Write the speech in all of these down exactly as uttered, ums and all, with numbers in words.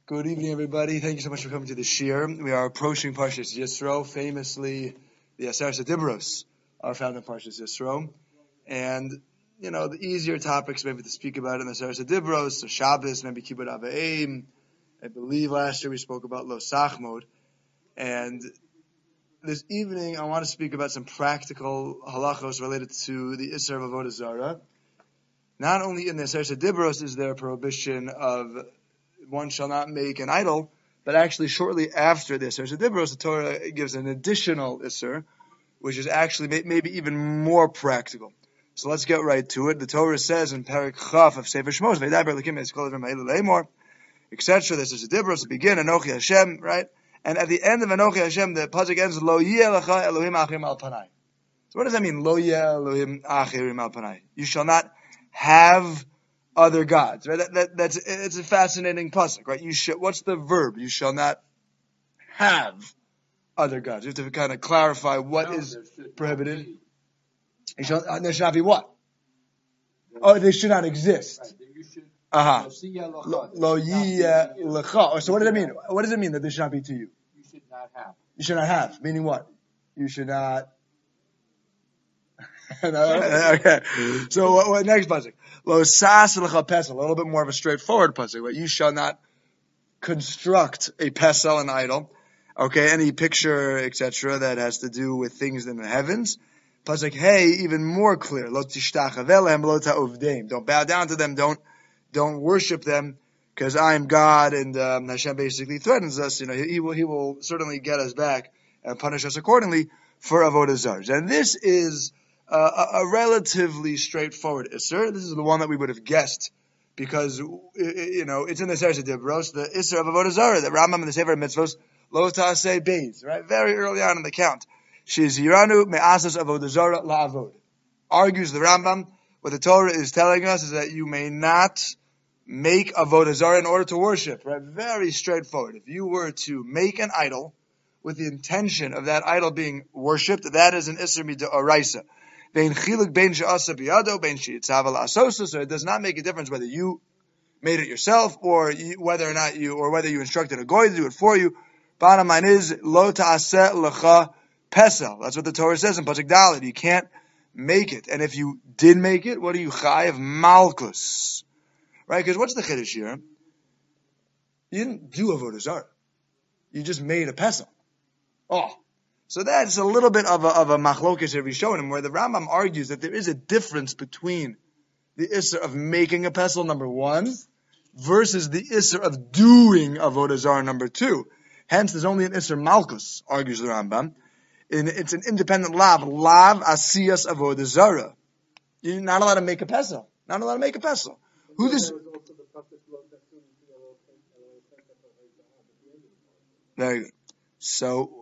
Good evening, everybody. Thank you so much for coming to the Shir. We are approaching Parshas Yisro. Famously, the Aseret Dibros are found in Parshas Yisro. And, you know, the easier topics maybe to speak about in the Aseret Dibros, so Shabbos, maybe Kibbutz Avayim. I believe last year we spoke about Lo Sachmod. And this evening I want to speak about some practical halachos related to the Isser of Avodah Zarah. Not only in the Aseret Dibros is there a prohibition of one shall not make an idol, but actually shortly after this, Aseret Dibros, the Torah gives an additional Isser, which is actually may, maybe even more practical. So let's get right to it. The Torah says in Parak Chaf of Sefer Shmos, V'yidaber Elokim es kol Eivim ha'elu le'emor, et cetera. This is a Dibros, to begin, Anochi Hashem, right? And at the end of Anochi Hashem, the pasuk ends, Lo yeh lecha Elohim achirim al panai. So what does that mean? Lo yeh Elohim achirim al panai. You shall not have other gods, right? That, that, that's, it's a fascinating pasuk, right? You should, what's the verb? You shall not have other gods. You have to kind of clarify what no, is prohibited. You shall, uh, there should not be what? Oh, they should not exist. Right. Uh-huh. Lo yiyeh lecha. So what does that mean? What does it mean that they should not be to you? You should not have. You should not have. Meaning what? You should not. Okay. So what, what next pasuk? Lo sas lecha pesel. A little bit more of a straightforward pasuk. Right? You shall not construct a pesel, an idol. Okay, any picture, et cetera, that has to do with things in the heavens. Pasuk hey, even more clear. Lo tishtachave lehem lo ta'uvdeim. Don't bow down to them. Don't don't worship them, because I am God, and um, Hashem basically threatens us. You know, he, he will he will certainly get us back and punish us accordingly for avodah zarah. And this is Uh, a, a relatively straightforward Isser. This is the one that we would have guessed because, you know, it's in the Aseret Dibros, the Isser of Avodah Zarah, the Rambam in the Sefer Mitzvos, Lo Ta'aseh Beis, right? Very early on in the count. Shiziranu me'asas Avodah Zarah la'avod. Argues the Rambam, what the Torah is telling us is that you may not make Avodah Zarah in order to worship, right? Very straightforward. If you were to make an idol with the intention of that idol being worshipped, that is an Isser Mid'oraisa. So it does not make a difference whether you made it yourself or you, whether or not you, or whether you instructed a goy to do it for you. Bottom line is, lo ta'aseh lecha pesel. That's what the Torah says in Pasuk Daled. You can't make it. And if you did make it, what are you chayav? Malkus. Right? Because what's the chiddush here? You didn't do avodah zarah. You just made a pesel. Oh. So that's a little bit of a, of a machlokes of Rishonim, where the Rambam argues that there is a difference between the Isser of making a pesel, number one, versus the Isser of doing avodah zarah, number two. Hence, there's only an Isser malchus, argues the Rambam. And it's an independent lav, lav asiyas avodah zarah. You're not allowed to make a pesel. Not allowed to make a pesel. Who this? Very good. So.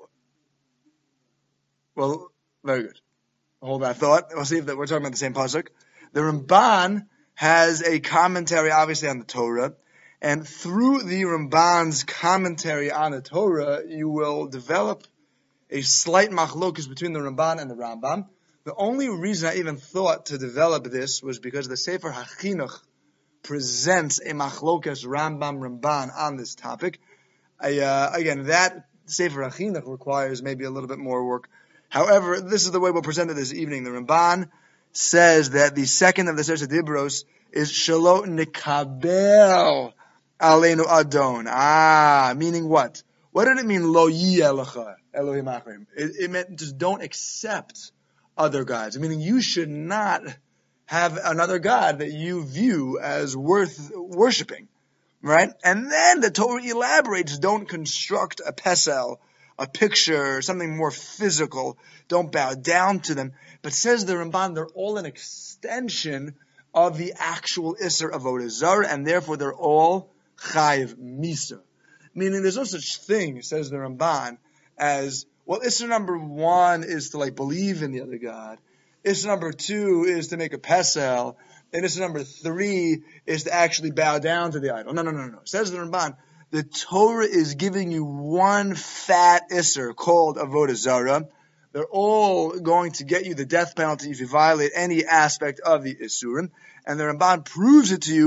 Well, very good. Hold that thought. We'll see if that we're talking about the same pasuk. The Ramban has a commentary, obviously, on the Torah, and through the Ramban's commentary on the Torah, you will develop a slight machlokus between the Ramban and the Rambam. The only reason I even thought to develop this was because the Sefer HaChinuch presents a machlokus Rambam Ramban on this topic. I, uh, again, that Sefer HaChinuch requires maybe a little bit more work. However, this is the way we'll present it this evening. The Ramban says that the second of the Aseret Dibros is Shelo Nikabel Aleinu Adon. Ah, meaning what? What did it mean, Lo Yiyeh Lecha Elohim Achrim? It, it meant just don't accept other gods. Meaning you should not have another god that you view as worth worshipping. Right? And then the Torah elaborates, don't construct a pesel, a picture, something more physical. Don't bow down to them. But says the Ramban, they're all an extension of the actual Isser of Avodah Zarah, and therefore they're all Chayiv Misa. Meaning there's no such thing, says the Ramban, as, well, Isser number one is to like believe in the other God. Isser number two is to make a pesel. And Isser number three is to actually bow down to the idol. No, no, no, no. Says the Ramban, the Torah is giving you one fat Isser called Avodah Zarah. They're all going to get you the death penalty if you violate any aspect of the Isurim. And the Ramban proves it to you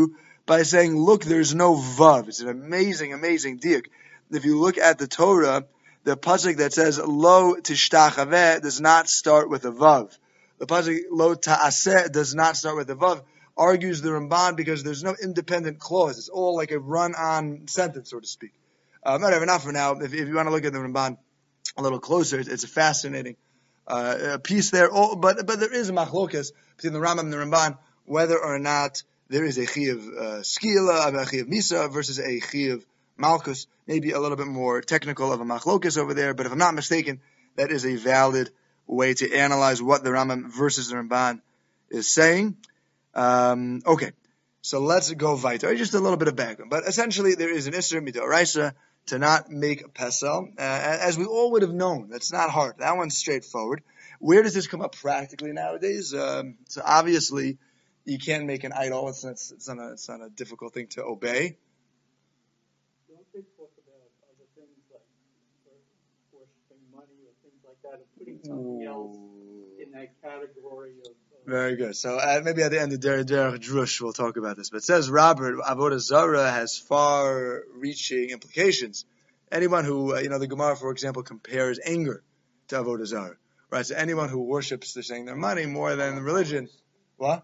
by saying, look, there's no vav. It's an amazing, amazing diuk. If you look at the Torah, the pasuk that says lo tishtachaveh does not start with a vav. The pasuk lo ta'aseh does not start with a vav. Argues the Ramban because there's no independent clause. It's all like a run-on sentence, so to speak. Uh, whatever, not for now. If, if you want to look at the Ramban a little closer, it's, it's a fascinating uh, piece there. Oh, but but there is a machlokas between the Rambam and the Ramban whether or not there is a chiyuv uh, skila, a chiyuv misa versus a chiyuv malchus. Maybe a little bit more technical of a machlokas over there, but if I'm not mistaken, that is a valid way to analyze what the Rambam versus the Ramban is saying. Um, okay, so let's go weiter. Just a little bit of background, but essentially there is an isser midoraisa to not make a pesel, uh, as we all would have known. That's not hard. That one's straightforward. Where does this come up practically nowadays? Um, so obviously, you can't make an idol. It's, it's, it's, not a, it's not a difficult thing to obey. Don't they talk about other things like worshipping money or things like that, and putting something else in that category of... Uh, Very good. So uh, maybe at the end of Derech Drush we'll talk about this. But it says, Robert, Avodah Zarah has far-reaching implications. Anyone who, uh, you know, the Gemara, for example, compares anger to Avodah Zarah. Right? So anyone who worships, they're saying their money more than religion. What?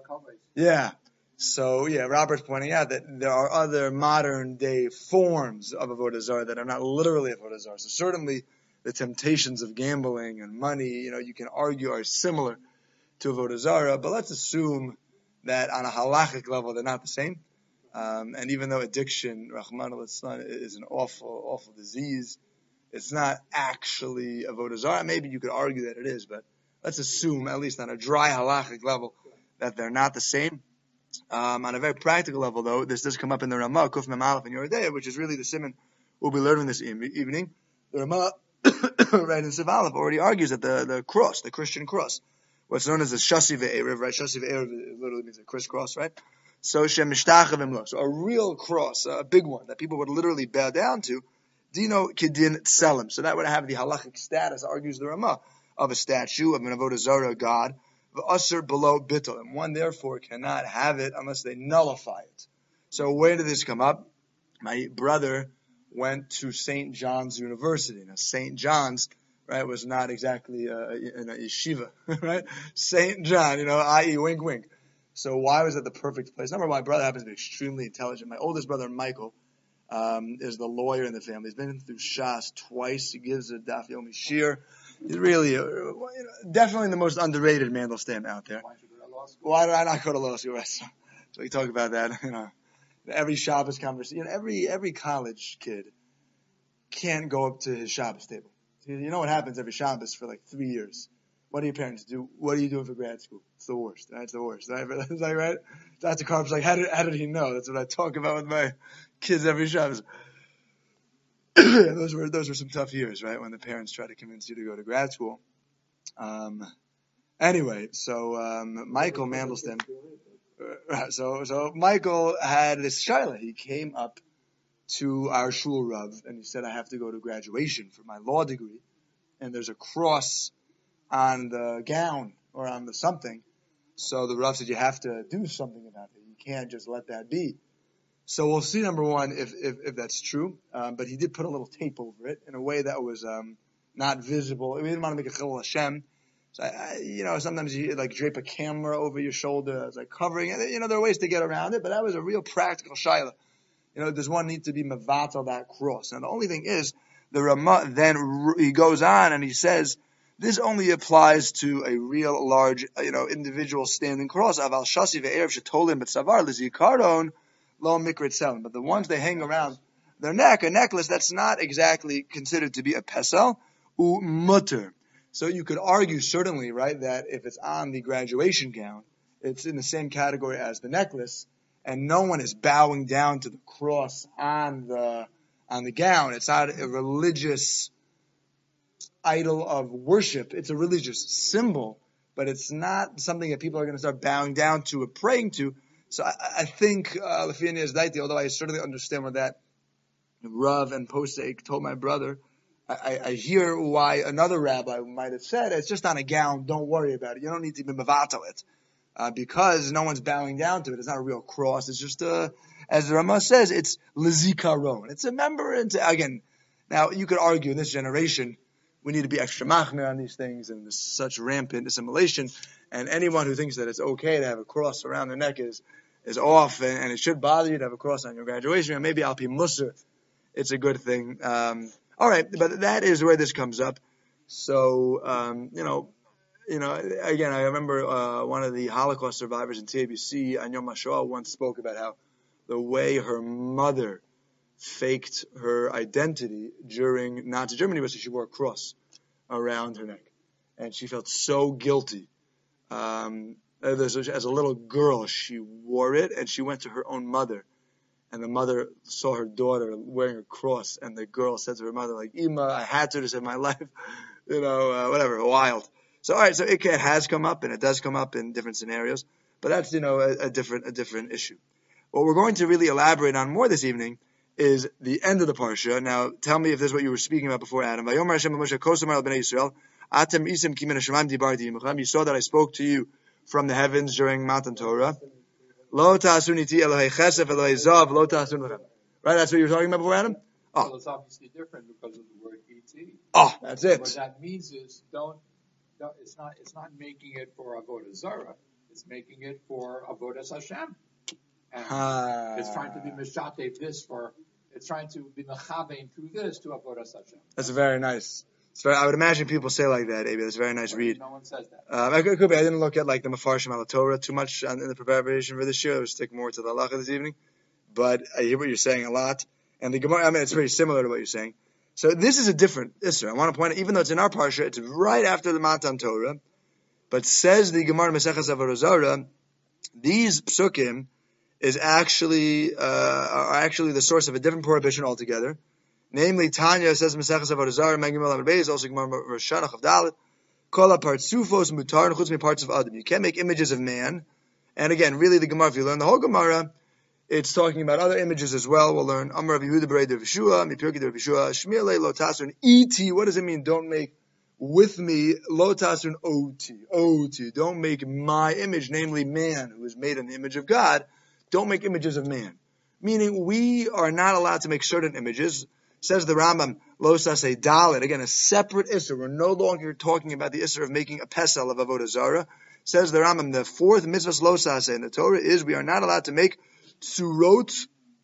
Yeah. So, yeah, Robert's pointing out that there are other modern-day forms of Avodah Zarah that are not literally Avodah Zarah. So certainly the temptations of gambling and money, you know, you can argue are similar to Avodah Zarah, but let's assume that on a halachic level they're not the same. Um, and even though addiction, Rahman al-Islam, is an awful, awful disease, it's not actually Avodah Zarah. Maybe you could argue that it is, but let's assume, at least on a dry halachic level, that they're not the same. Um, on a very practical level, though, this does come up in the Ramah, Kuf Mem Aleph in Yoredeya, which is really the siman we'll be learning this evening. The Ramah, right in Siv Aleph, already argues that the, the cross, the Christian cross, what's known as the Shasi Ve'erev, right? Shasi Ve'erev literally means a crisscross, right? So Shem Mishtachavim Lo. So a real cross, a big one that people would literally bow down to, Dino Kedin Tselem. So that would have the halachic status, argues the Ramah, of a statue, of an Avodah Zarah god, V'asr below bittul, and one therefore cannot have it unless they nullify it. So where did this come up? My brother went to Saint John's University. Now Saint John's, right, was not exactly uh, in a yeshiva, right? Saint John, you know, that is wink wink. So why was it the perfect place? Number one, my brother happens to be extremely intelligent. My oldest brother, Michael, um, is the lawyer in the family. He's been through Shas twice. He gives a Daf Yomi Shir. He's really, uh, you know, definitely the most underrated Mandelstam out there. Why did I not go to law school? So we talk about that, you know. Every Shabbos conversation, you know, every, every college kid can't go up to his Shabbos table. You know what happens every Shabbos for like three years? What do your parents do? What are you doing for grad school? It's the worst. That's the worst. Right? Is that right? Doctor Karp's like, how did, how did he know? That's what I talk about with my kids every Shabbos. those were those were some tough years, right? When the parents try to convince you to go to grad school. Um, anyway, so um, Michael Mandelstam. Uh, so so Michael had this shaila. He came up to our shul rav and he said, "I have to go to graduation for my law degree, and there's a cross on the gown or on the something." So the rav said, "You have to do something about it. You can't just let that be." So we'll see, number one, if if, if that's true. Um, but he did put a little tape over it in a way that was um, not visible. We didn't want to make a chilul Hashem. So, I, I, you know, sometimes you like drape a camera over your shoulder. It's like covering it. You know, there are ways to get around it, but that was a real practical shaila. You know, does one need to be mevatel that cross? And the only thing is, the Ramah then he goes on and he says, this only applies to a real large, you know, individual standing cross. Aval shasi ve'erev shetolim b'tzavar l'zikaron lo mikrit selim. But the ones they hang around their neck, a necklace, that's not exactly considered to be a pesel, u mutter. So you could argue certainly, right, that if it's on the graduation gown, it's in the same category as the necklace, and no one is bowing down to the cross on the on the gown. It's not a religious idol of worship. It's a religious symbol, but it's not something that people are going to start bowing down to or praying to. So I, I think, uh, although I certainly understand what that Rav and Posek told my brother, I, I hear why another rabbi might have said, it's just on a gown, don't worry about it. You don't need to be mevatel it. uh, because no one's bowing down to it. It's not a real cross. It's just a, as the Ramah says, it's lezikaron. It's a remembrance. Again, now you could argue in this generation we need to be extra machmir on these things, and there's such rampant assimilation. And anyone who thinks that it's okay to have a cross around their neck is is off, and, and it should bother you to have a cross on your graduation. And maybe al pi musar, it's a good thing. Um, all right, but that is where this comes up. So um, you know, you know, again, I remember uh, one of the Holocaust survivors in T A B C, Anya Mashoa, once spoke about how the way her mother faked her identity during Nazi Germany was that she wore a cross around her neck, and she felt so guilty. Um, as a little girl, she wore it, and she went to her own mother, and the mother saw her daughter wearing a cross, and the girl said to her mother, like, Ima, I had to to save my life, you know, uh, whatever, wild. So, all right, so it, it has come up, and it does come up in different scenarios, but that's, you know, a, a different a different issue. What we're going to really elaborate on more this evening is the end of the parsha. Now, tell me if this is what you were speaking about before, Adam. You saw that I spoke to you from the heavens during Matan Torah. Right, that's what you were talking about before, Adam? Oh. Well, it's obviously different because of the word iti. Oh, that's it. What that means is don't, don't it's not it's not making it for Avodah Zarah. It's making it for Avodah Hashem. And ah. It's trying to be Meshate this for, it's trying to be Mechavein through this to Avodah Hashem. That's very nice. It's very, I would imagine people say like that, Avi. That's a very nice well, read. No one says that. Um, I, could, could be, I didn't look at like the Mefarshim al Torah too much in the preparation for this year. I would stick more to the halacha this evening. But I hear what you're saying a lot. And the Gemara, I mean, it's very similar to what you're saying. So this is a different issue. I want to point out, even though it's in our parsha, it's right after the Matan Torah. But says the Gemara Maseches Avodah Zarah, these psukim is actually uh, are actually the source of a different prohibition altogether. Namely, Tanya says Maseches Avodah Zarah, Megimel Amar Beis, also Gemara Rosh Hashanah Chav Dalet, Kol HaPartzufos Mutar Chutz Miparts of Adam. You can't make images of man. And again, really, the Gemara, if you learn the whole Gemara, it's talking about other images as well. We'll learn Amar Rav Yehuda Berei Rav Yeshua, Mipirkei Rav Yeshua, Shmielei Lo Tasun Iti. What does it mean? Don't make with me Lo Tasun Oti. Oti. Don't make my image, namely man, who is made in the image of God. Don't make images of man. Meaning we are not allowed to make certain images. Says the Rambam, Lo Sasei Dalet. Again, a separate Isser. We're no longer talking about the Isser of making a pesel of Avodah Zarah. Says the Rambam, the fourth mitzvah Lo Sasei in the Torah is we are not allowed to make Tsurot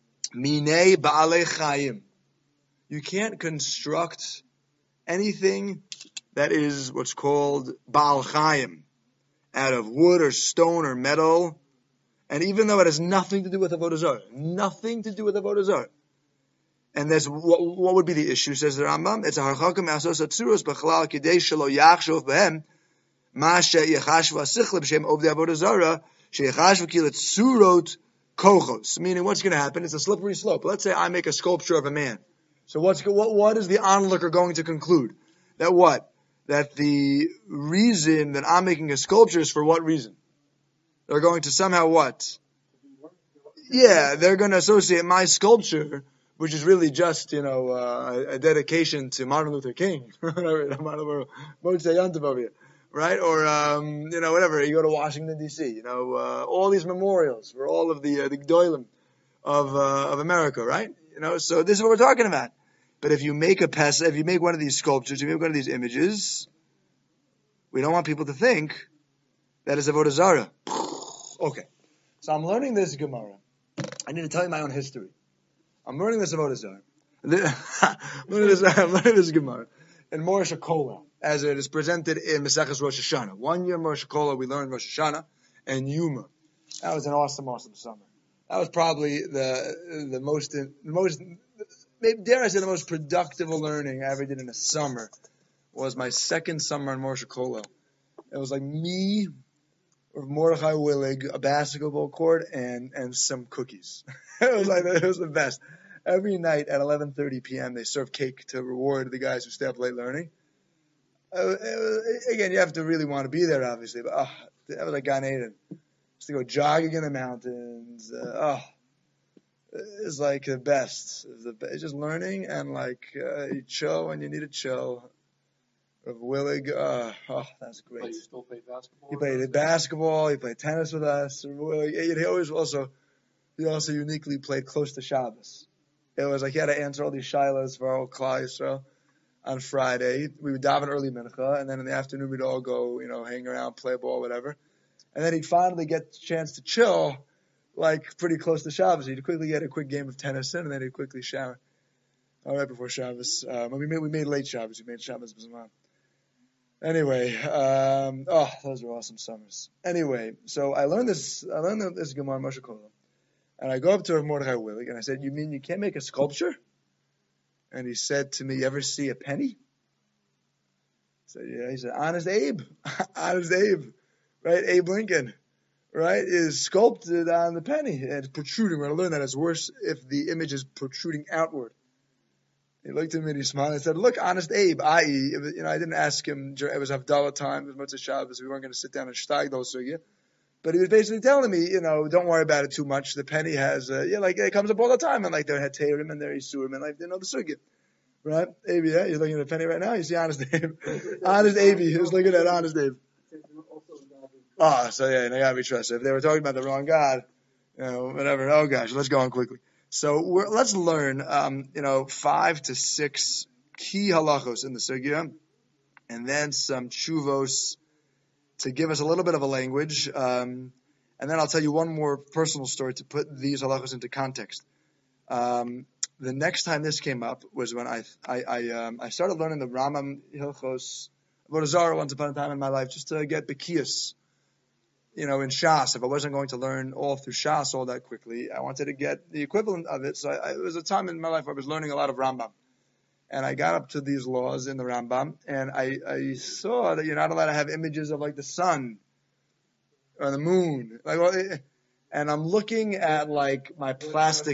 Minei Ba'alei Chayim. You can't construct anything that is what's called Baal Chayim, out of wood or stone or metal. And even though it has nothing to do with Avodah Zarah, nothing to do with Avodah Zarah. And there's, what, what would be the issue, says the Rambam? It's a harchakim asos atzuros b'chalal kidei shelo yachshov b'hem ma she'yachashv ha'sichle b'shem ovdei Avodah Zarah she'yachashv ki letzurot kochos. Meaning what's going to happen? It's a slippery slope. Let's say I make a sculpture of a man. So what's, what, what is the onlooker going to conclude? That what? That the reason that I'm making a sculpture is for what reason? They're going to somehow what? Yeah, they're going to associate my sculpture, which is really just, you know, uh, a dedication to Martin Luther King, right? Or, um, you know, whatever. You go to Washington, D C, you know, uh, all these memorials for all of the, uh, the Gdolim of, uh, of America, right? You know, so this is what we're talking about. But if you make a pes, if you make one of these sculptures, if you make one of these images, we don't want people to think that is Avodah Zarah. Okay. So I'm learning this Gemara. I need to tell you my own history. I'm learning this Avodah Zarah. I'm learning this, I'm learning this Gemara in Rosh Hashanah, as it is presented in Maseches Rosh Hashanah. One year in Rosh Hashanah, we learned Rosh Hashanah and Yuma. That was an awesome, awesome summer. That was probably the the most, the most, maybe dare I say, the most productive learning I ever did in a summer. Was my second summer in Rosh Hashanah. It was like me, or Mordechai Willig, a basketball court, and and some cookies. It was like it was the best. Every night at eleven thirty p.m. they serve cake to reward the guys who stay up late learning. Uh, was, again, you have to really want to be there, obviously. But oh, that was like Gan Eden. Just to go jogging in the mountains. Uh, oh, it's like the best. It's, the best. It's just learning and like uh, you chill when you need to chill. Rav Willig, uh, oh, that's But great. you still play basketball? He played basketball, he played tennis with us. Rav Willig, he always also, he also uniquely played close to Shabbos. It was like he had to answer all these shilas for all Klal Yisrael on Friday. We would daven early mincha, and then in the afternoon we'd all go, you know, hang around, play ball, whatever. And then he'd finally get the chance to chill, like pretty close to Shabbos. He'd quickly get a quick game of tennis in, and then he'd quickly shower. All right before Shabbos. Um, we made we made late Shabbos. We made Shabbos B'zman. Anyway, um, oh, those were awesome summers. Anyway, so I learned this. I learned this Gemara Moshe Kolam. And I go up to Rav Mordechai Willig, and I said, you mean you can't make a sculpture? And he said to me, you ever see a penny? I said, yeah. He said, Honest Abe. Honest Abe. Right? Abe Lincoln. Right? Is sculpted on the penny. And it's protruding. We're going to learn that it's worse if the image is protruding outward. He looked at me and he smiled and said, look, Honest Abe, that is, you know, I didn't ask him, it was Havdalah time, it was Motzei Shabbos, we weren't going to sit down and shtag those sugya. But he was basically telling me, you know, don't worry about it too much. The penny has, uh, yeah, like it comes up all the time, and like there had Heterim and there Yisurim, and like they know the sugya, right? Abe, yeah, you're looking at the penny right now. You see Honest Abe, Honest Abe, he was looking at Honest Abe. Oh, so yeah, they gotta be trusted. If they were talking about the wrong God, you know, whatever. Oh gosh, let's go on quickly. So we're, let's learn, um, you know, five to six key halachos in the sugya, and then some chuvos to give us a little bit of a language, um, and then I'll tell you one more personal story to put these halachos into context. Um, the next time this came up was when I I I, um, I started learning the Rambam Hilchos Avodah Zarah once upon a time in my life, just to get Bekias, you know, in Shas. If I wasn't going to learn all through Shas all that quickly, I wanted to get the equivalent of it. So I, I, it was a time in my life where I was learning a lot of Rambam. And I got up to these laws in the Rambam, and I, I saw that you're not allowed to have images of like the sun or the moon. Like, well, it, and I'm looking at like my plastic.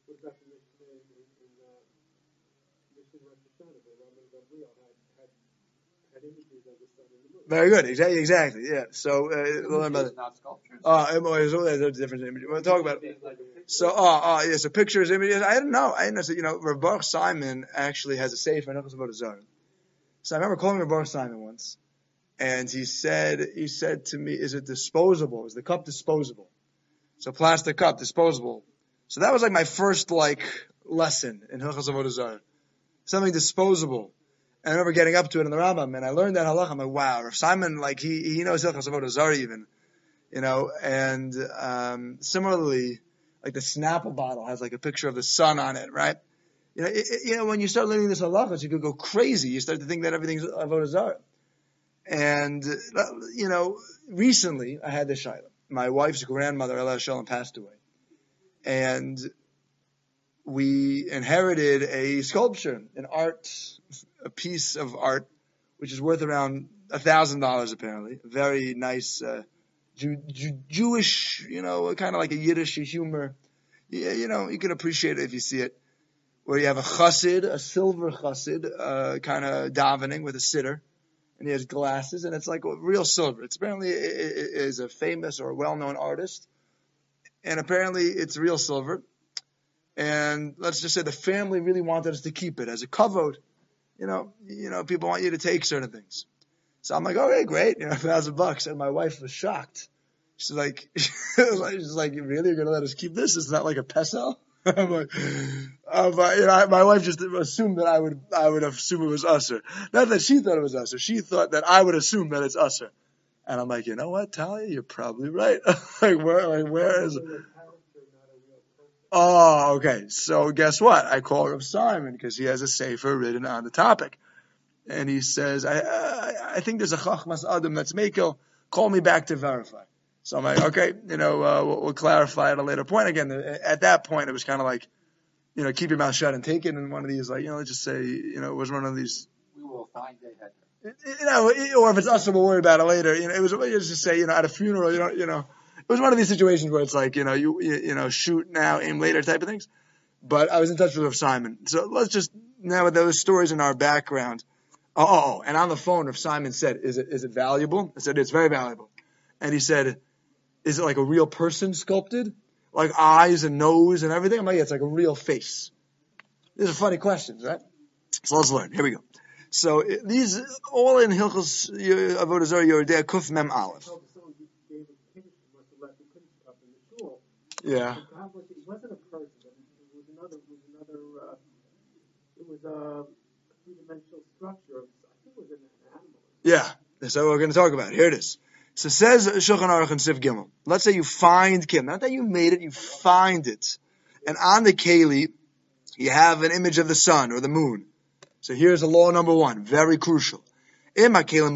Very good. Exactly. Exactly. Yeah. So, uh, we'll learn about it. Uh, there's a different image. We'll talk about it. So, uh, uh, yeah, so pictures, images. I didn't know. I didn't know. You know, Rav Baruch Simon actually has a sefer in Hilchos Avodah Zarah. So I remember calling Rav Baruch Simon once, and he said, he said to me, is it disposable? Is the cup disposable? So plastic cup, disposable. So that was like my first, like, lesson in Hilchos Avodah Zarah. Something disposable. And I remember getting up to it in the Rambam, and I learned that halach. I'm like, wow, Rav Simon, like, he, he knows Hilchos Avodah Zarah even. You know, and, um, similarly, like the Snapple bottle has like a picture of the sun on it, right? You know, it, it, you know, when you start learning this halachos, you could go crazy. You start to think that everything's avodah zarah. And, you know, recently I had this shayla. My wife's grandmother, Ella Shalom, passed away. And we inherited a sculpture, an art, a piece of art, which is worth around a thousand dollars apparently. Very nice, uh, Jew, Jew, Jewish, you know, kind of like a Yiddish humor. Yeah, you know, you can appreciate it if you see it. Where you have a chassid, a silver chassid, uh, kind of davening with a sitter, and he has glasses, and it's like real silver. It's apparently it, it is a famous or well-known artist, and apparently it's real silver. And let's just say the family really wanted us to keep it as a kavod. You know, you know, people want you to take certain things. So I'm like, okay, great, you know, a thousand bucks. And my wife was shocked. She's like, she's like, really? You're going to let us keep this? It's not like a pesel? I'm like, uh, but, you know, my wife just assumed that I would, I would assume it was usher. Not that she thought it was usher. She thought that I would assume that it's usher. And I'm like, you know what, Talia? You're probably right. like, where, like, where is it? Oh, okay. So guess what? I call Rav Simon because he has a sefer written on the topic. And he says, I, I, I think there's a Chachmas Adam that's Mekel. Call me back to verify. So I'm like, okay, you know, uh, we'll, we'll clarify at a later point. Again, at that point, it was kind of like, you know, keep your mouth shut and take it. And one of these, like, you know, let's just say, you know, it was one of these. We will find a header. You know, or if it's us, we'll worry about it later. You know, it was, it was just say, you know, at a funeral, you know, you know, it was one of these situations where it's like, you know, you, you, you know, shoot now, aim later type of things. But I was in touch with Rav Simon. So let's just, now with those stories in our background. Oh, oh, oh, and on the phone, Rav Simon said, is it, is it valuable? I said, it's very valuable. And he said, is it like a real person sculpted? Like eyes and nose and everything? I'm like, yeah, it's like a real face. These are funny questions, right? So let's learn. Here we go. So these all in Hilchos Avodah Zarah Yordei Kuf Mem Aleph. Yeah. It wasn't a person. It was another. It was another. Uh, it was a three-dimensional structure. I think it was an animal. Yeah. That's what we're going to talk about. Here it is. So says Shulchan Aruch and Sif Gimel. Let's say you find Kim. Not that you made it, you find it. And on the keli, you have an image of the sun or the moon. So here's a law number one, very crucial. If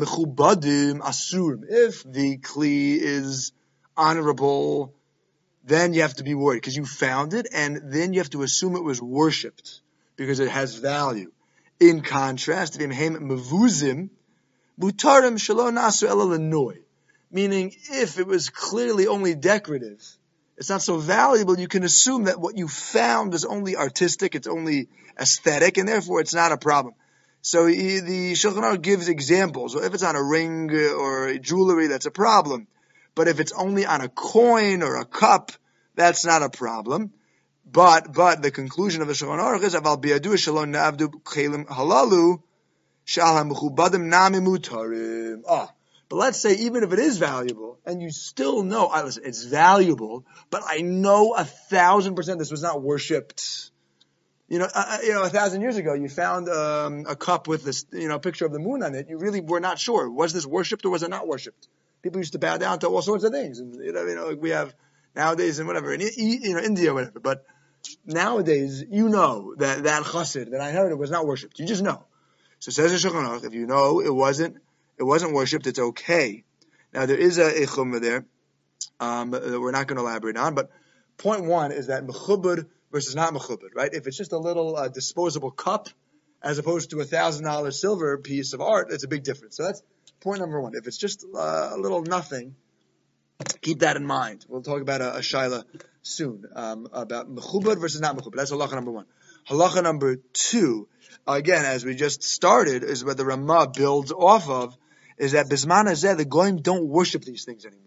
the kli is honorable, then you have to be worried because you found it, and then you have to assume it was worshipped because it has value. In contrast, mevuzim mutarim shelo nasu ela lenoi, meaning if it was clearly only decorative, it's not so valuable, you can assume that what you found is only artistic, it's only aesthetic, and therefore it's not a problem. So he, the Shulchan Aruch gives examples. If it's on a ring or a jewelry, that's a problem. But if it's only on a coin or a cup, that's not a problem. But but the conclusion of the Shulchan Aruch is aval biadu shalom na'avdu chelim halalu shal hamechubadim nami mutarim. Ah, but let's say even if it is valuable and you still know, I listen, it's valuable, but I know a thousand percent this was not worshipped. You know, uh, you know, a thousand years ago, you found um, a cup with this, you know, picture of the moon on it. You really were not sure. Was this worshipped or was it not worshipped? People used to bow down to all sorts of things, and you know, you know, we have nowadays and whatever, in you know, India, whatever. But nowadays, you know that that chassid that I heard it was not worshipped. You just know. So says the Shulchan Aruch, if you know it wasn't, it wasn't worshipped, it's okay. Now there is a, a chumrah there um, that we're not going to elaborate on, but point one is that mechubad versus not mechubad, right? If it's just a little uh, disposable cup as opposed to a thousand dollar silver piece of art, it's a big difference. So that's point number one. If it's just uh, a little nothing, keep that in mind. We'll talk about a, a shaila soon um, about mechubad versus not mechubad. That's halacha number one. Halacha number two, again, as we just started, is what the Ramah builds off of, is that bisman hazeh, the goyim don't worship these things anymore.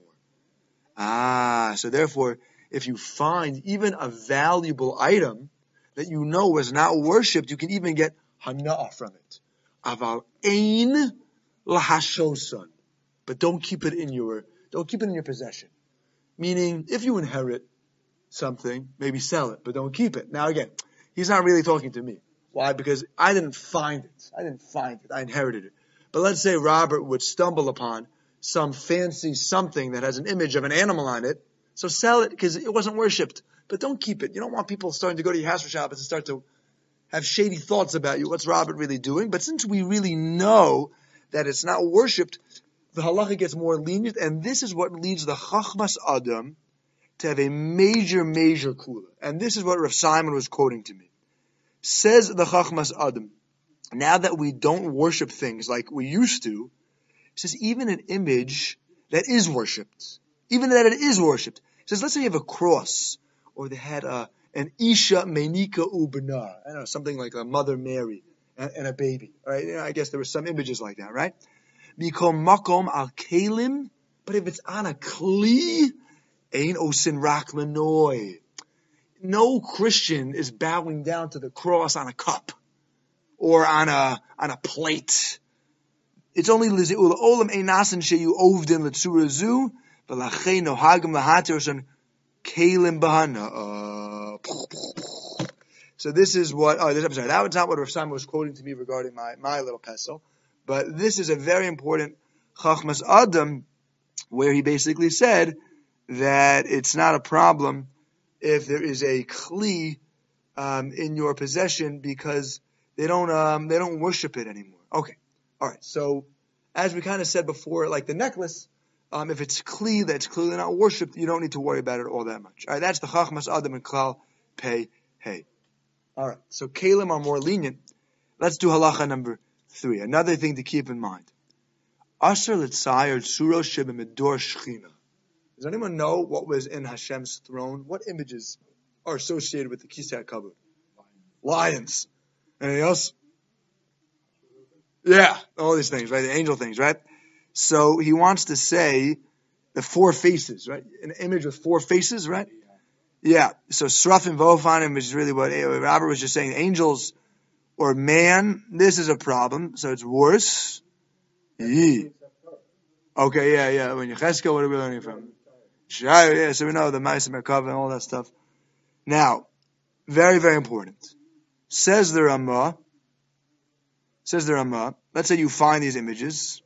Ah, so therefore, if you find even a valuable item that you know was not worshipped, you can even get hana'ah from it. Aval ein lahashosan, but don't keep it in your don't keep it in your possession. Meaning, if you inherit something, maybe sell it, but don't keep it. Now again, he's not really talking to me. Why? Because I didn't find it. I didn't find it. I inherited it. But let's say Robert would stumble upon some fancy something that has an image of an animal on it. So sell it because it wasn't worshipped. But don't keep it. You don't want people starting to go to your house for Shabbos and start to have shady thoughts about you. What's Robert really doing? But since we really know that it's not worshipped, the halacha gets more lenient. And this is what leads the Chachmas Adam to have a major, major kula. And this is what Rav Simon was quoting to me. Says the Chachmas Adam, now that we don't worship things like we used to, he says even an image that is worshipped, even that it is worshipped. He says, let's say you have a cross, or they had a, an Isha Menika Ubna, I don't know, something like a Mother Mary and, and a baby. All right, you know, I guess there were some images like that, right? Mikom makom al kalim, but if it's on a kli, ein osin rak lenoi. No Christian is bowing down to the cross on a cup or on a on a plate. It's only lizi'ul olam einasin sheyu ovdin letzura zu v'lachei nohagim lahatir kalim bahana. So this is what. Oh, this, I'm sorry. That was not what Rav Simon was quoting to me regarding my my little pesel, but this is a very important Chachmas Adam, where he basically said that it's not a problem if there is a kli um, in your possession because they don't um, they don't worship it anymore. Okay, all right. So as we kind of said before, like the necklace, um, if it's kli that's clearly not worshipped, you don't need to worry about it all that much. All right, that's the Chachmas Adam and Klal Pei Hey. All right, so kalim are more lenient. Let's do halacha number three. Another thing to keep in mind: Asher l'tzayir tzuro shebemedor shchina. Does anyone know what was in Hashem's throne? What images are associated with the Kisei HaKavod? Lions. Anything else? Yeah, all these things, right? The angel things, right? So he wants to say the four faces, right? An image with four faces, right? Yeah. So Srafim Vofanim, which is really what Robert was just saying. Angels or man, this is a problem. So it's worse. Yee. Okay, yeah, yeah. When Yecheskel, what are we learning from? Yeah, so we know the Ma'aseh Merkava and all that stuff. Now, very, very important. Says the Ramah, says the Ramah, let's say you find these images.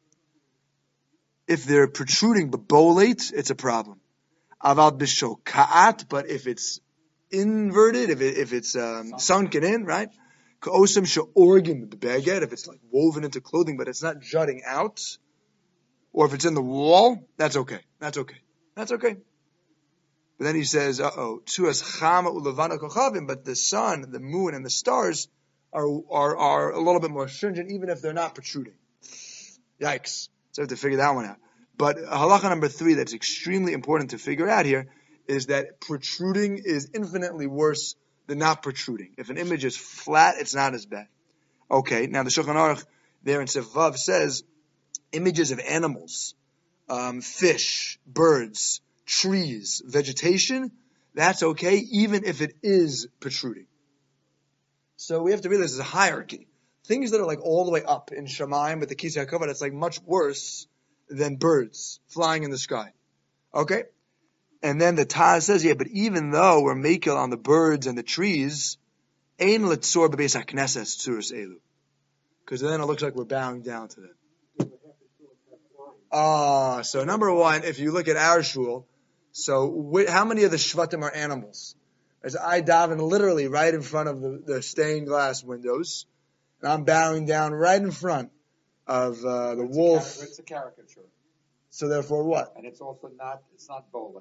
If they're protruding bebolate, it's a problem. Aval b'shol ka'at, but if it's inverted, if it, if it's um, sunken in, right? Ka'osem she'orgim b'beged, if it's like woven into clothing, but it's not jutting out, or if it's in the wall, that's okay. That's okay. That's okay. But then he says, uh-oh, tzuas chama u'levana kochavim, but the sun, the moon, and the stars are, are, are a little bit more stringent, even if they're not protruding. Yikes. So I have to figure that one out. But halacha number three that's extremely important to figure out here is that protruding is infinitely worse than not protruding. If an image is flat, it's not as bad. Okay, now the Shulchan Aruch there in Sevav says images of animals, um, fish, birds, trees, vegetation, that's okay, even if it is protruding. So we have to realize there's a hierarchy. Things that are like all the way up in Shamayim with the Kisei HaKavod, it's like much worse than birds flying in the sky. Okay? And then the Taz says, yeah, but even though we're makel on the birds and the trees, ein letzor b'beis hakneses tzuras elu. Because then it looks like we're bowing down to them. Ah, so number one, if you look at our shul, so wh- how many of the shvatim are animals? As I daven literally right in front of the, the stained glass windows, and I'm bowing down right in front of uh, the it's wolf. A, it's a caricature. So therefore what? And it's also not, it's not bolate.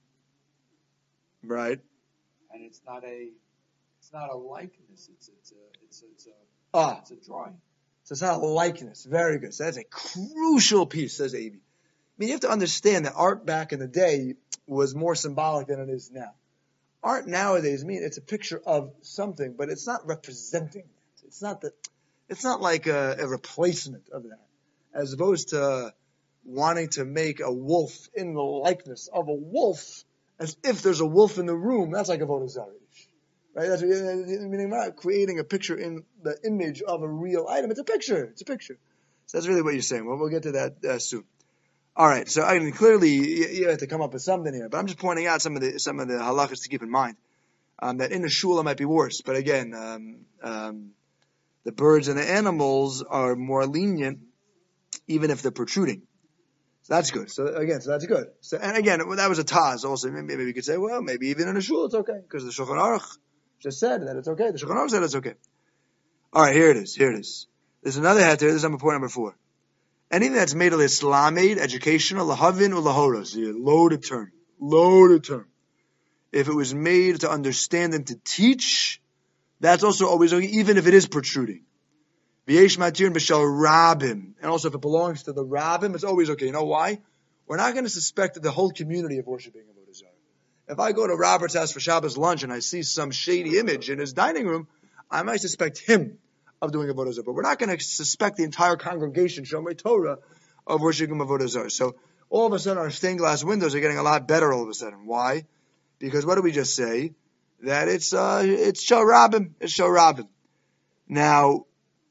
Right. And it's not a, it's not a likeness. It's, it's a, it's, it's a, ah. it's a drawing. So it's not a likeness. Very good. So that's a crucial piece, says A B. I mean, you have to understand that art back in the day was more symbolic than it is now. Art nowadays, I mean, it's a picture of something, but it's not representing it. It's not that, it's not like a, a replacement of that. As opposed to wanting to make a wolf in the likeness of a wolf, as if there's a wolf in the room, that's like a Avodah Zarah. Right? That's meaning not creating a picture in the image of a real item. It's a picture. It's a picture. So that's really what you're saying. Well, we'll get to that uh, soon. All right. So I mean, clearly you, you have to come up with something here, but I'm just pointing out some of the some of the halachas to keep in mind. Um, that in a shul it might be worse, but again, um, um, the birds and the animals are more lenient, even if they're protruding. So that's good. So again, so that's good. So and again, that was a taz. Also, maybe, maybe we could say, well, maybe even in a shul it's okay because the Shulchan Aruch just said that it's okay. The Shulchan Aruch said it's okay. All right, here it is. Here it is. There's another heter. This is number point number four. Anything that's made of Islamid, educational, lahavin or lahoros, loaded term, loaded term. If it was made to understand and to teach, that's also always okay, even if it is protruding. V'yesh matir b'shal rabim, and also if it belongs to the rabim, it's always okay. You know why? We're not going to suspect the whole community of worshiping Avodah Zarah. If I go to Robert's house for Shabbos lunch and I see some shady image in his dining room, I might suspect him of doing Avodah Zarah. But we're not going to suspect the entire congregation, Shomrei Torah, of worshiping Avodah Zarah. So all of a sudden our stained glass windows are getting a lot better all of a sudden. Why? Because what did we just say? That it's uh, it's Shal Rabim. It's Shal Rabim. Now,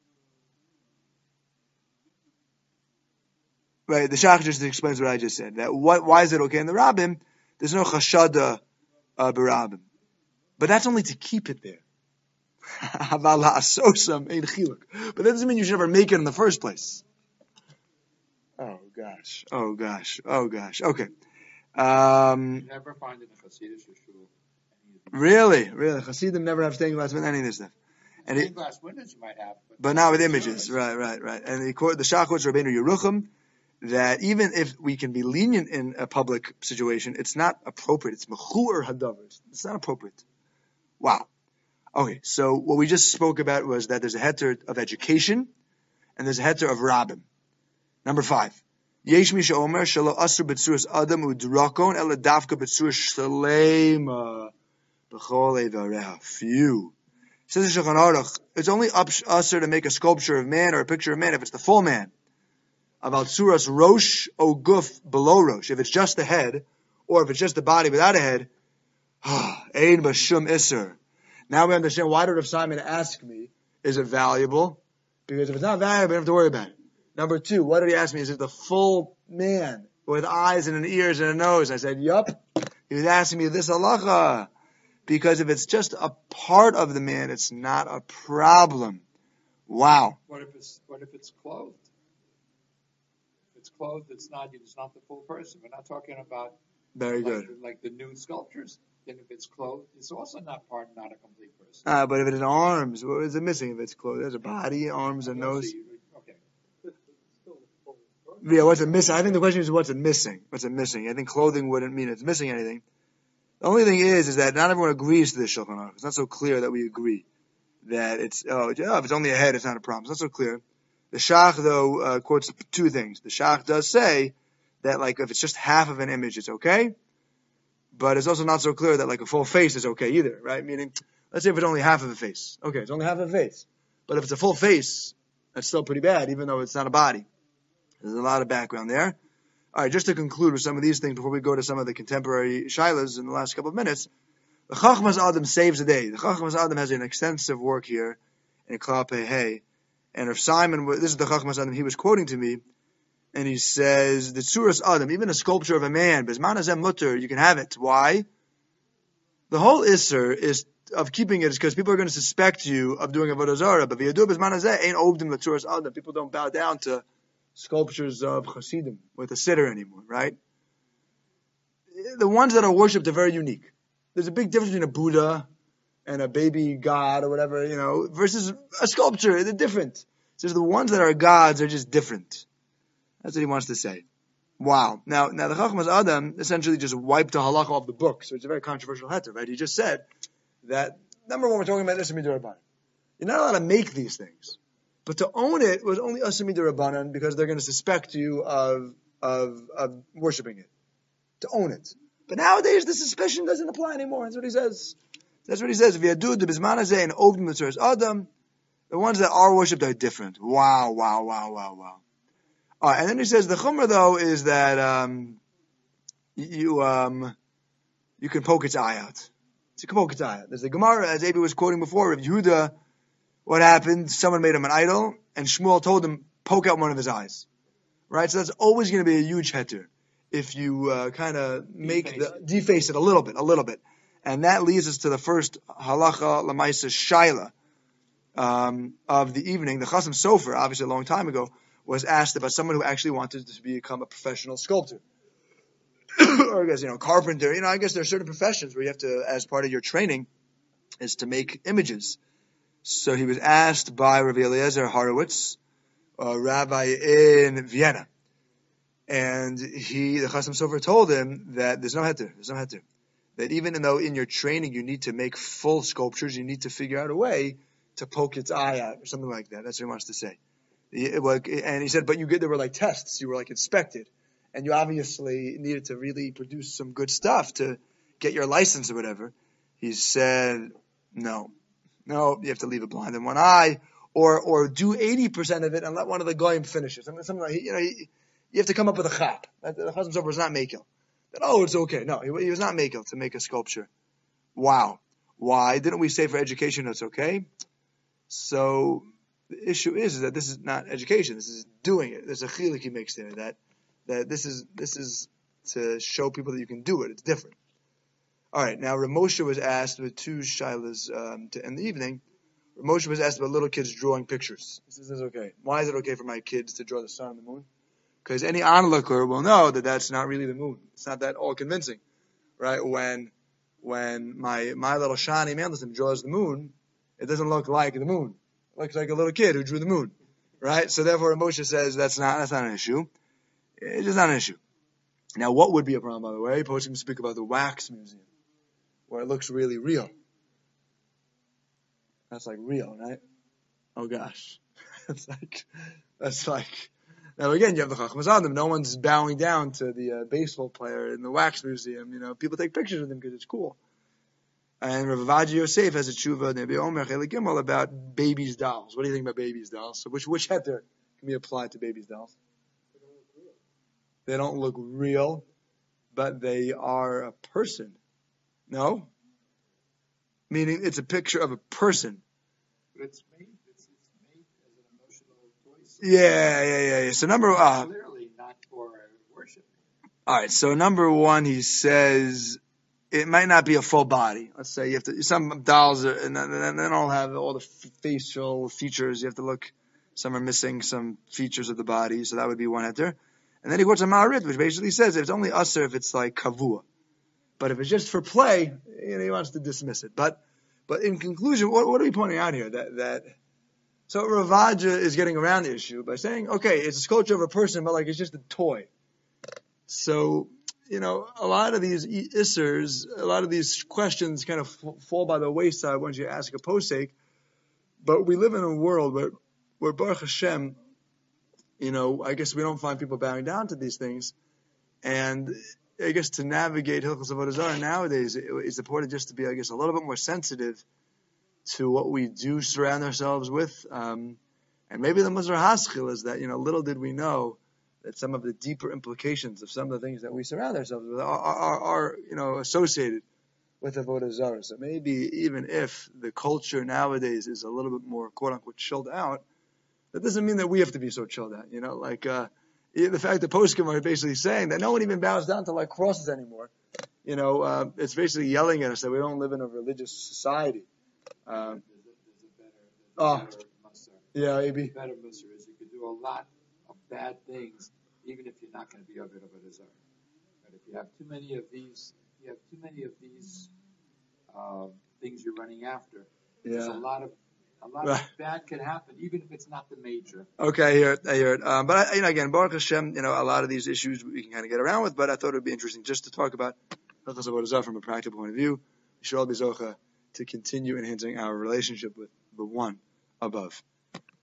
right, the Shach just explains what I just said. That what, why is it okay in the Rabim? There's no chashada uh, b'Rabim. But that's only to keep it there. But that doesn't mean you should never make it in the first place. Oh gosh. Oh gosh. Oh gosh. Okay. Um, you never find it in Chassidish shul. Really? Really? Chassidim never have stained glass with any of this stuff. And stained glass windows you might have. But, but not with images. Right, right, right. And the, the Shach quotes Rabbeinu Yerucham that even if we can be lenient in a public situation, it's not appropriate. It's mechur hadavers. It's not appropriate. Wow. Okay, so what we just spoke about was that there's a heter of education and there's a heter of rabim. Number five. Yesh mi she'omer shelo asur b'tzuras adam udrakon ela davka b'tzuras shlema b'chol eivareha. Phew. Says the Shulchan Aruch, it's only asur to make a sculpture of man or a picture of man if it's the full man. About tzuras rosh o guf below rosh. If it's just the head, or if it's just the body without a head, ein b'shum iser. Now we understand why did Rav Simon ask me Is it valuable? Because if it's not valuable, you don't have to worry about it. Number two, what did he ask me? Is it the full man with eyes and an ears and a nose? I said, yup. He was asking me this halacha. Because if it's just a part of the man, it's not a problem. Wow. What if it's what if it's clothed? If it's clothed, it's not it's not the full person. We're not talking about Very like, good. like the nude sculptures. Then if it's clothed, it's also not part, not a complete person. Ah, but if it is arms, what is it missing if it's clothed? There's a body, arms, and We'll nose. see. Okay. Yeah, what's it missing? I think the question is what's it missing? What's it missing? I think clothing wouldn't mean it's missing anything. The only thing is, is that not everyone agrees to this Shulchan Aruch. It's not so clear that we agree that it's, oh, yeah, if it's only a head, it's not a problem. It's not so clear. The Shach, though, uh, quotes two things. The Shach does say that, like, if it's just half of an image, it's okay. But it's also not so clear that, like, a full face is okay either, right? Meaning, let's say if it's only half of a face. Okay, it's only half of a face. But if it's a full face, that's still pretty bad, even though it's not a body. There's a lot of background there. All right, just to conclude with some of these things before we go to some of the contemporary shilas in the last couple of minutes, the Chachmas Adam saves the day. The Chachmas Adam has an extensive work here in Klal Pehei. And if Simon, this is the Chachmas Adam he was quoting to me, and he says, the Tzuras Adam, even a sculpture of a man, Bezman Hazeh Mutter, you can have it. Why? The whole Isser is of keeping it is because people are going to suspect you of doing Avodah Zarah, but V'yadu Bezman Hazeh ain't Ovdim L'Tzuras Adam. People don't bow down to sculptures of Hasidim with a sitter anymore, right? The ones that are worshipped are very unique. There's a big difference between a Buddha and a baby god or whatever, you know, versus a sculpture. They're different. So the ones that are gods are just different. That's what he wants to say. Wow. Now, now the Chachmas Adam essentially just wiped the halacha off the book, so it's a very controversial heter, right? He just said that, number one, we're talking about Issa Midurabanan. You're not allowed to make these things. But to own it was only Issa Midurabanan because they're going to suspect you of, of, of worshipping it. To own it. But nowadays, the suspicion doesn't apply anymore. That's what he says. That's what he says. V'yadu de bizman hazeh and ovdim l'tzuras Adam. The ones that are worshipped are different. Wow, wow, wow, wow, wow. All right, and then he says the chumrah though is that um, you um, you can poke its eye out. So you can poke its eye out. There's the Gemara, as Abi was quoting before, Rav Yehuda. What happened? Someone made him an idol, and Shmuel told him poke out one of his eyes. Right, so that's always going to be a huge heter if you uh, kind of make Deface the it. deface it a little bit, a little bit, and that leads us to the first halacha lamaisa shaila um, of the evening. The Chasam Sofer, obviously a long time ago, was asked about someone who actually wanted to become a professional sculptor, or I guess you know carpenter. You know, I guess there are certain professions where you have to, as part of your training, is to make images. So he was asked by Rabbi Eliezer Horowitz, a rabbi in Vienna. And he, the Chasam Sofer told him that there's no heter, there's no heter. That even though in your training you need to make full sculptures, you need to figure out a way to poke its eye out or something like that. That's what he wants to say. And he said, but you get, there were like tests, you were like inspected. And you obviously needed to really produce some good stuff to get your license or whatever. He said, no, no, you have to leave it blind in one eye. Or, or do eighty percent of it and let one of the goyim finish it. Something, something like, you know, you, you have to come up with a chap. The Chasam Sofer was not mekel. That, oh, it's okay. No, he, he was not mekel to make a sculpture. Wow. Why? Didn't we say for education it's okay? So, the issue is, is that this is not education. This is doing it. There's a chilik he makes there that, that this is, this is to show people that you can do it. It's different. Alright, now Rav Moshe was asked with two shilas, um, to end the evening. Moshe was asked about little kids drawing pictures. He says, okay. Why is it okay for my kids to draw the sun and the moon? Because any onlooker will know that that's not really the moon. It's not that all convincing, right? When, when my, my little Shani Mendelson draws the moon, it doesn't look like the moon. It looks like a little kid who drew the moon, right? So therefore Moshe says that's not, that's not an issue. It's just not an issue. Now what would be a problem, by the way? Poskim to speak about the wax museum, where it looks really real. That's like real, right? Oh gosh. That's like, that's like, now again, you have the Chachmas Adam. No one's bowing down to the uh, baseball player in the wax museum. You know, people take pictures of them because it's cool. And Rav Avadia Yosef has a tshuva, Nebi Omer Chelik Gimel, about babies' dolls. What do you think about babies' dolls? So which, which heter can be applied to babies' dolls? They don't look real, but they are a person. No? Meaning it's a picture of a person. But it's made, it's Yeah, yeah, yeah, yeah. So number, uh, clearly not for worship. all right. So number one, he says it might not be a full body. Let's say you have to. Some dolls are, and then they don't have all the facial features. You have to look. Some are missing some features of the body, so that would be one heter. And then he quotes a Ma'arit, which basically says it's only usher if it's like kavua. But if it's just for play, you know, he wants to dismiss it. But, but in conclusion, what, what are we pointing out here? That that so Ravaja is getting around the issue by saying, okay, it's a sculpture of a person, but like it's just a toy. So, you know, a lot of these issers, a lot of these questions kind of fall by the wayside once you ask a posek. But we live in a world where, where Baruch Hashem, you know, I guess we don't find people bowing down to these things. And I guess to navigate Hilchos Avodah Zarah nowadays, it's important just to be, I guess, a little bit more sensitive to what we do surround ourselves with. Um, and maybe the Musar Haskell is that, you know, little did we know that some of the deeper implications of some of the things that we surround ourselves with are, are, are you know, associated with Avodah Zarah. So maybe even if the culture nowadays is a little bit more, quote unquote, chilled out, that doesn't mean that we have to be so chilled out. You know, like uh, the fact that poskim are basically saying that no one even bows down to like crosses anymore. You know, uh, it's basically yelling at us that we don't live in a religious society. Um, there's a, there's a better, there's a oh, better musar. Yeah, maybe. The better musar is you could do a lot of bad things, even if you're not going to be Avodah Zarah. But if you have too many of these, you have too many of these uh, things you're running after. Yeah. There's a lot of a lot of bad can happen, even if it's not the major. Okay, I hear it. I hear it. Um, but I, you know, again, Baruch Hashem, you know, a lot of these issues we can kind of get around with. But I thought it would be interesting just to talk about Hilchos Avodah Zarah from a practical point of view. We should all be zocha to continue enhancing our relationship with the one above.